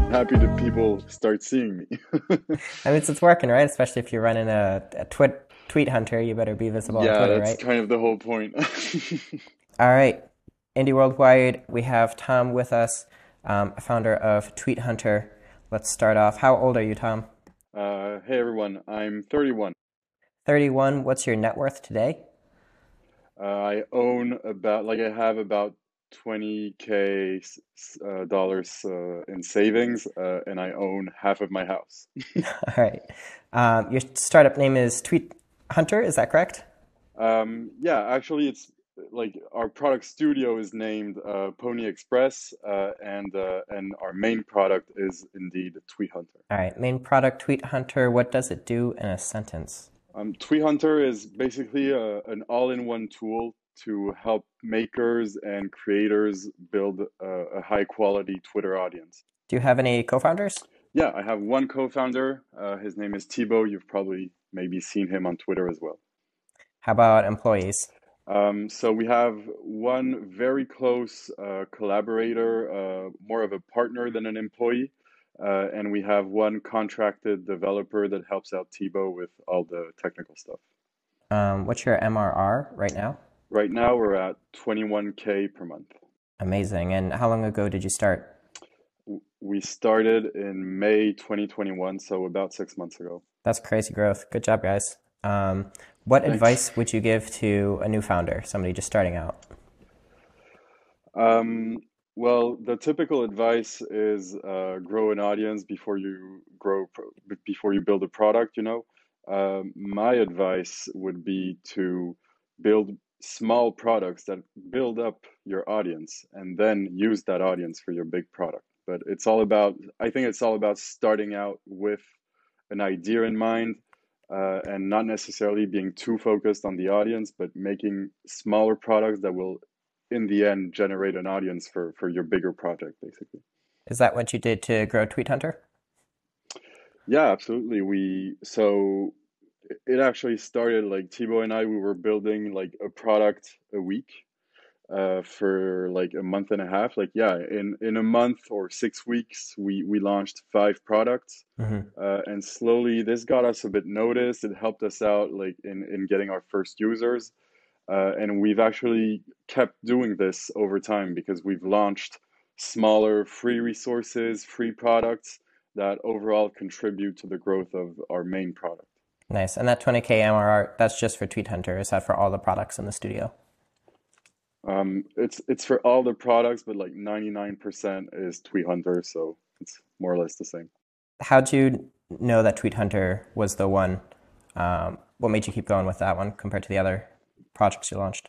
happy that people start seeing me. I mean, it's working, right? Especially if you're running a tweet hunter, you better be visible on Yeah, Twitter, that's right? kind of the whole point. All right. Indie Worldwide, we have Tom with us, founder of Tweet Hunter. Let's start off. How old are you, Tom? Hey everyone, I'm 31. 31. What's your net worth today? I own about, like, I have about 20K dollars in savings, and I own half of my house. All right. Your startup name is Tweet Hunter, is that correct? Yeah, actually, it's like our product studio is named Pony Express, and our main product is indeed Tweet Hunter. All right. Main product, Tweet Hunter. What does it do in a sentence? Tweet Hunter is basically an all-in-one tool to help makers and creators build a high-quality Twitter audience. Do you have any co-founders? Yeah, I have one co-founder. His name is Thibaut. You've probably maybe seen him on Twitter as well. How about employees? So we have one very close collaborator, more of a partner than an employee, and we have one contracted developer that helps out Thibaut with all the technical stuff. What's your MRR right now? Right now, we're at 21K per month. Amazing. And how long ago did you start? We started in May 2021, so about 6 months ago. That's crazy growth. Good job, guys. What Thanks. advice would you give to a new founder, somebody just starting out? Um, well, the typical advice is grow an audience before you before you build a product, you know. My advice would be to build small products that build up your audience and then use that audience for your big product. But I think it's all about starting out with an idea in mind, and not necessarily being too focused on the audience, but making smaller products that will, in the end, generate an audience for your bigger project, basically. Is that what you did to grow Tweet Hunter? Yeah, absolutely. It actually started like Thibaut and I, we were building like a product a week for like a month and a half. Like, yeah, in a month or 6 weeks, we launched 5 products. Hmm. And slowly this got us a bit noticed. It helped us out like in getting our first users. And we've actually kept doing this over time because we've launched smaller free resources, free products that overall contribute to the growth of our main product. Nice. And that 20K MRR, that's just for Tweet Hunter. Is that for all the products in the studio? It's for all the products, but like 99% is Tweet Hunter, so it's more or less the same. How'd you know that Tweet Hunter was the one? What made you keep going with that one compared to the other projects you launched?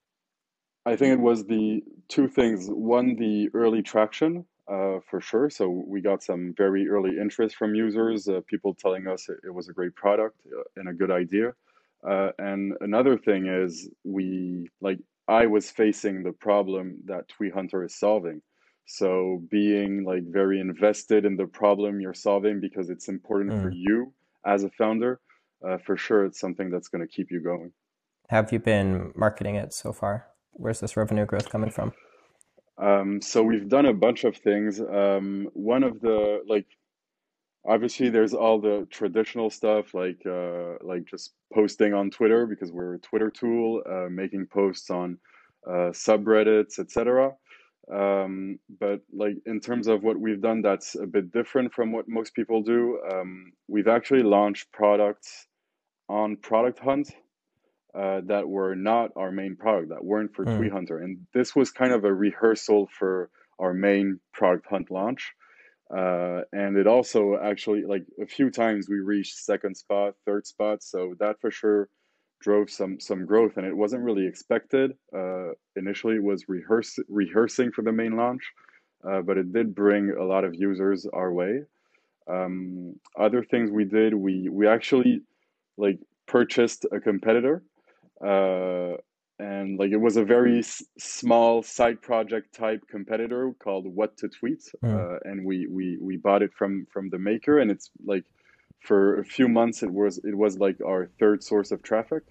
I think it was the two things. One, the early traction, for sure. So we got some very early interest from users, people telling us it was a great product and a good idea. And another thing is I was facing the problem that Tweet Hunter is solving. So being like very invested in the problem you're solving because it's important for Mm. you as a founder, for sure, it's something that's going to keep you going. Have you been marketing it so far? Where's this revenue growth coming from? So we've done a bunch of things. One of the like obviously there's all the traditional stuff like just posting on Twitter because we're a Twitter tool, making posts on subreddits, etc. But like in terms of what we've done, that's a bit different from what most people do. We've actually launched products on Product Hunt that were not our main product, that weren't for Tweet Mm. Hunter. And this was kind of a rehearsal for our main Product Hunt launch. And it also actually, like a few times, we reached second spot, third spot. So that for sure drove some growth, and it wasn't really expected. Initially, it was rehearsing for the main launch, but it did bring a lot of users our way. Other things we did, we actually like purchased a competitor, uh, and like it was a very small side project type competitor called What to Tweet, Mm. and we bought it from the maker, and it's like for a few months it was like our third source of traffic.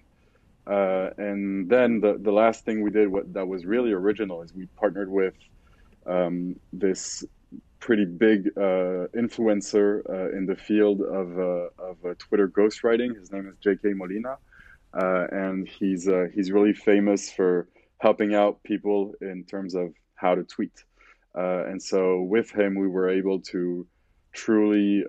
And then the last thing we did, what that was really original, is we partnered with this pretty big influencer in the field of Twitter ghostwriting. His name is J.K. Molina, and he's really famous for helping out people in terms of how to tweet. And so with him, we were able to truly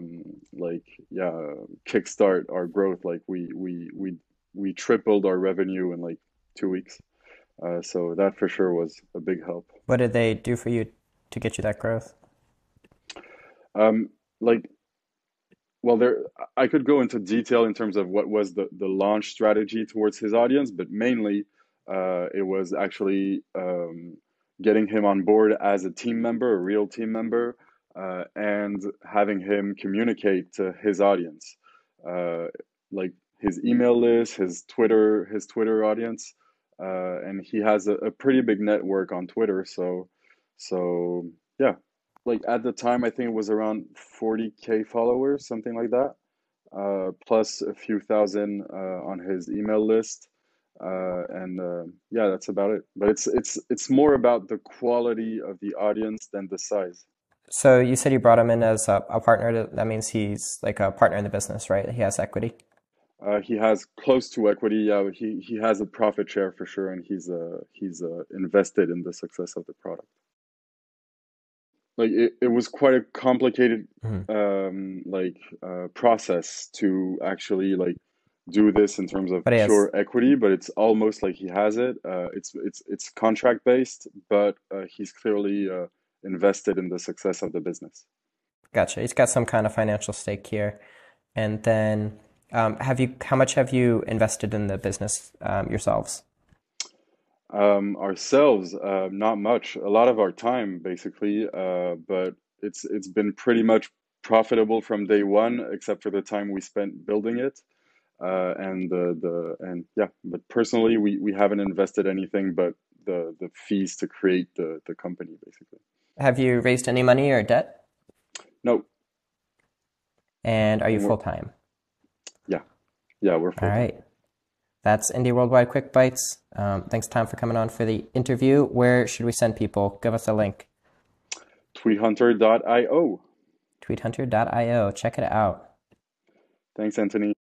kickstart our growth. Like we tripled our revenue in like 2 weeks. So that for sure was a big help. What did they do for you to get you that growth? Um, like, well, there I could go into detail in terms of what was the launch strategy towards his audience, but mainly it was actually getting him on board as a team member, a real team member, and having him communicate to his audience, uh, like his email list, his Twitter audience, and he has a pretty big network on Twitter. So yeah, like at the time, I think it was around 40K followers, something like that, plus a few thousand on his email list. And Yeah, that's about it. But it's more about the quality of the audience than the size. So you said you brought him in as a partner. That means he's like a partner in the business, right? He has equity. He has close to equity. Yeah, he has a profit share for sure, and he's invested in the success of the product. Like it was quite a complicated Hmm. process to actually like do this in terms of But he has, pure equity, but it's almost like he has it. It's contract based, but he's clearly invested in the success of the business. gotcha. He's got some kind of financial stake here. And then, how much have you invested in the business yourselves? Ourselves, not much. A lot of our time, basically, but it's been pretty much profitable from day one, except for the time we spent building it. And yeah, but personally, we haven't invested anything but the fees to create the company, basically. Have you raised any money or debt? No, And are you and full time? yeah, yeah, we're All full time. right. That's Indie Worldwide Quick Bites. Thanks, Tom, for coming on for the interview. Where should we send people? Give us a link. Tweethunter.io. Tweethunter.io. Check it out. Thanks, Anthony.